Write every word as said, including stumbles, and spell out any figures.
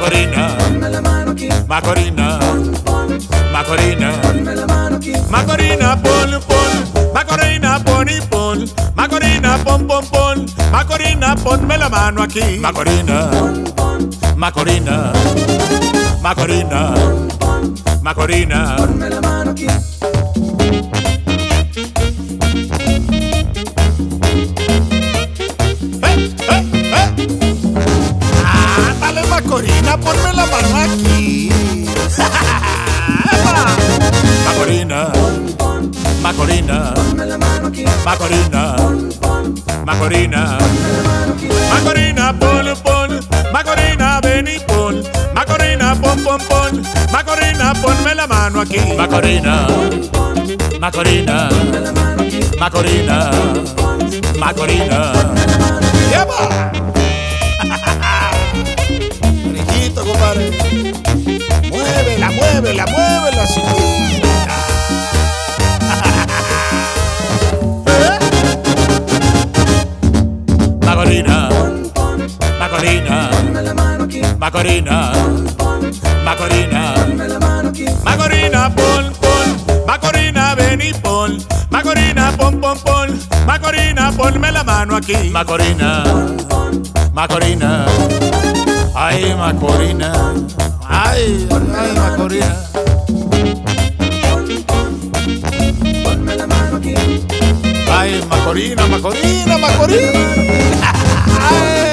Macorina, ponme la mano aquí. Macorina, Pon, pon, Macorina, ponme la mano aquí. Macorina, pon, pon, Macorina, pon y pon, Macorina, pon, pon, pon, Macorina, ponme la mano aquí. Macorina, Pon, pon, Macorina, Macorina, pon, Macorina. ponme la mano aquí. ¡Eh, eh, eh! ¡Ah, dale, Macorina, ponme la mano aquí! Macorina, Pon, pon, Macorina, ponme la mano aquí. Macorina, Pon, pon, Macorina, ponme la mano aquí. Macorina, pon, pon, Macorina, ven y pon, Macorina, pon, pon, pon, Macorina, ponme la mano aquí. Macorina, Pon, pon, Macorina, ponme la mano aquí. Macorina, Pon, Macorina. ponme la mano aquí. ¡Lleva! Orejito, compadre. Muévela, muévela, muévela, chiquita. ¿Eh? Macorina, Pon, pon, Macorina, ponme la mano aquí. Macorina, Pon, Macorina, ponme la mano aquí. Macorina, pon, pon, Macorina, ven y pon, Macorina, pon, pon, pon, Macorina, ponme la mano aquí. Macorina, Pon, Macorina, ay, Macorina, ay, ay, Macorina. ponme la mano aquí. Ay, Macorina, Macorina, Macorina. Ay.